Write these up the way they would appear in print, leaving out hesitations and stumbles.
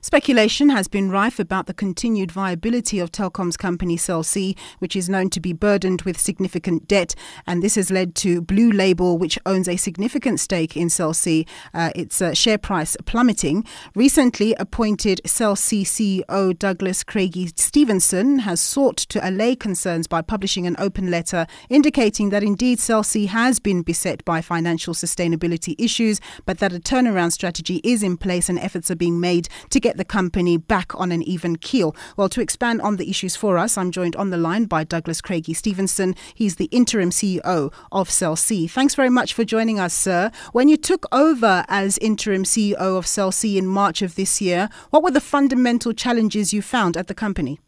Speculation has been rife about the continued viability of Telkom's company Cell C, which is known to be burdened with significant debt, and this has led to Blue Label, which owns a significant stake in Cell C, its share price plummeting. Recently appointed Cell C CEO Douglas Craigie Stevenson has sought to allay concerns by publishing an open letter indicating that indeed Cell C has been beset by financial sustainability issues, but that a turnaround strategy is in place and efforts are being made to get the company back on an even keel. Well, to expand on the issues for us, I'm joined on the line by Douglas Craigie Stevenson. He's the interim CEO of Cell C. Thanks very much for joining us, sir. When you took over as interim CEO of Cell C in March of this year, what were the fundamental challenges you found at the company?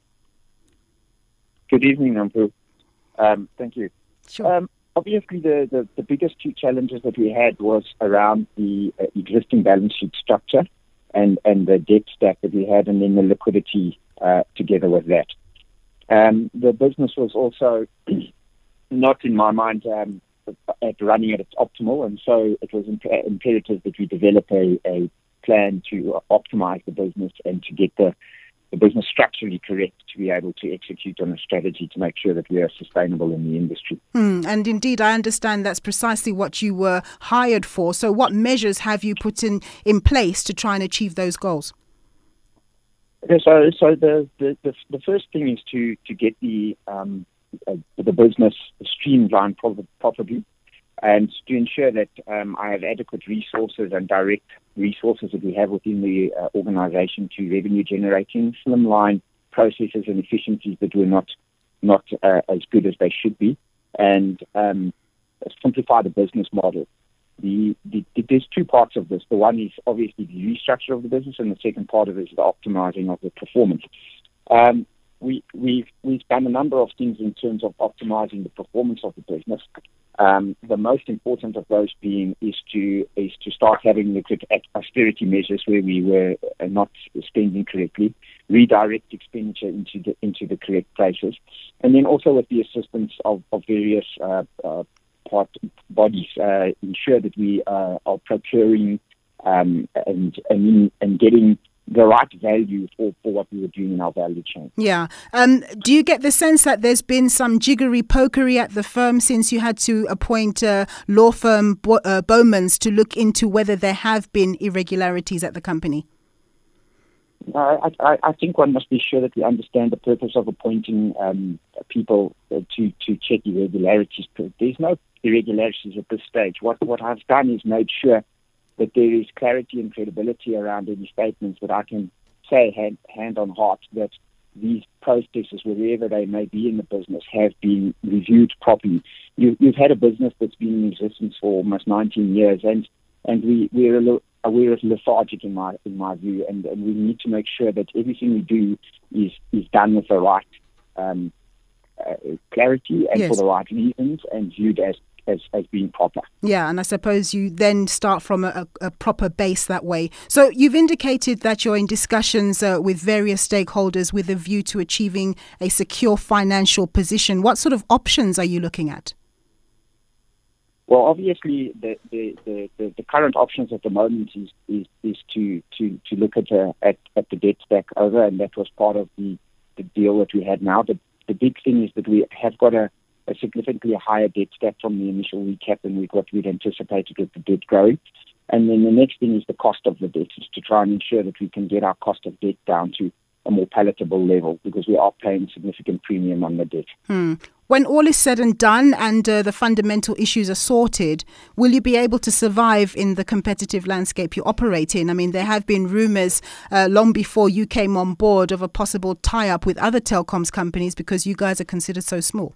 Good evening, Nampu. Thank you. Sure. Obviously, the biggest two challenges that we had was around the existing balance sheet structure and the debt stack that we had, and then the liquidity together with that. The business was also not, in my mind, at running at its optimal, and so it was imperative that we develop a plan to optimize the business and to get the business structurally correct to be able to execute on a strategy to make sure that we are sustainable in the industry. And indeed, I understand that's precisely what you were hired for. So what measures have you put in place to try and achieve those goals? Okay, so the first thing is to get the business streamlined properly, and to ensure that I have adequate resources and direct resources that we have within the organization to revenue generating, slimline processes and efficiencies that were not as good as they should be, and simplify the business model. There's two parts of this. The one is obviously the restructure of the business, and the second part of it is the optimizing of the performance. We've done a number of things in terms of optimizing the performance of the business. The most important of those is to start having looked at austerity measures where we were not spending correctly, redirect expenditure into the correct places, and then also with the assistance of various bodies, ensure that we are procuring and getting the right value for what we were doing in our value chain. Yeah. Do you get the sense that there's been some jiggery-pokery at the firm since you had to appoint law firm Bowmans to look into whether there have been irregularities at the company? I think one must be sure that we understand the purpose of appointing people to check irregularities. There's no irregularities at this stage. What I've done is made sure that there is clarity and credibility around any statements that I can say hand on heart that these processes, wherever they may be in the business, have been reviewed properly. You've had a business that's been in existence for almost 19 years, and we're lethargic in my view, and we need to make sure that everything we do is done with the right clarity and for the right reasons, and viewed as being proper. Yeah, and I suppose you then start from a proper base that way. So you've indicated that you're in discussions with various stakeholders with a view to achieving a secure financial position. What sort of options are you looking at? Well, obviously, the current options at the moment is to look at the debt stack over, and that was part of the deal that we had now. The big thing is that we have got a significantly higher debt stack from the initial recap than what we'd anticipated with the debt growing. And then the next thing is the cost of the debt, is to try and ensure that we can get our cost of debt down to a more palatable level, because we are paying significant premium on the debt. When all is said and done and the fundamental issues are sorted, will you be able to survive in the competitive landscape you operate in? I mean, there have been rumours long before you came on board of a possible tie-up with other telecoms companies because you guys are considered so small.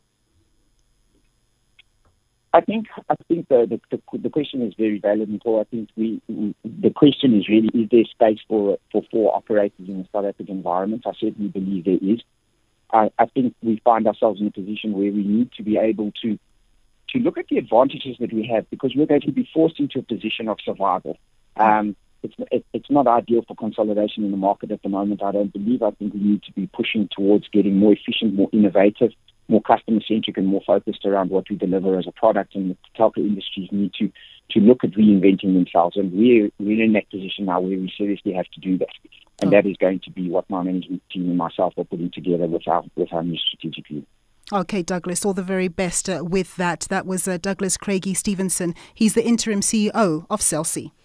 I think the question is very valid, Nicole. I think the question is really, is there space for four operators in the South African environment? I certainly believe there is. I think we find ourselves in a position where we need to be able to look at the advantages that we have, because we're going to be forced into a position of survival. It's not ideal for consolidation in the market at the moment, I don't believe. I think we need to be pushing towards getting more efficient, more innovative, more customer-centric and more focused around what we deliver as a product, and the telco industries need to look at reinventing themselves. And we're in that position now where we seriously have to do that. And that is going to be what my management team and myself are putting together with our new strategic view. Okay, Douglas, all the very best with that. That was Douglas Craigie Stevenson. He's the interim CEO of Cell C.